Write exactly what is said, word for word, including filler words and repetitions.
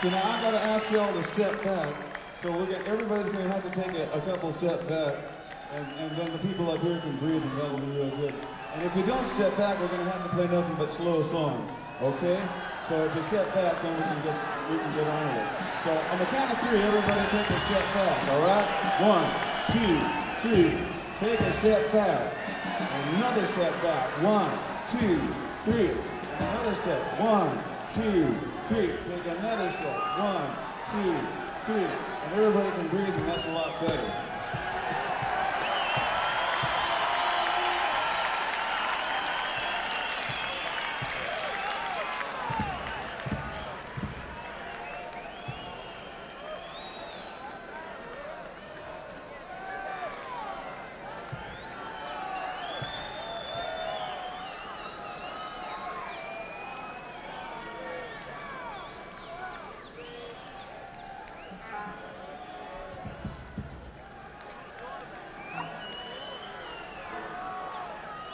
So now I gotta ask you all to step back. So we're gonna, everybody's gonna have to take a, a couple steps back, and, and then the people up here can breathe, and that'll be real good. And if you don't step back, we're gonna have to play nothing but slow songs, okay? So if you step back, then we can get we can get on with it. So on the count of three, everybody take a step back, all right? One, two, three. Take a step back. Another step back. One, two, three. Another step. One, two, three. Take another step. One, two, three. And everybody can breathe, and that's a lot better.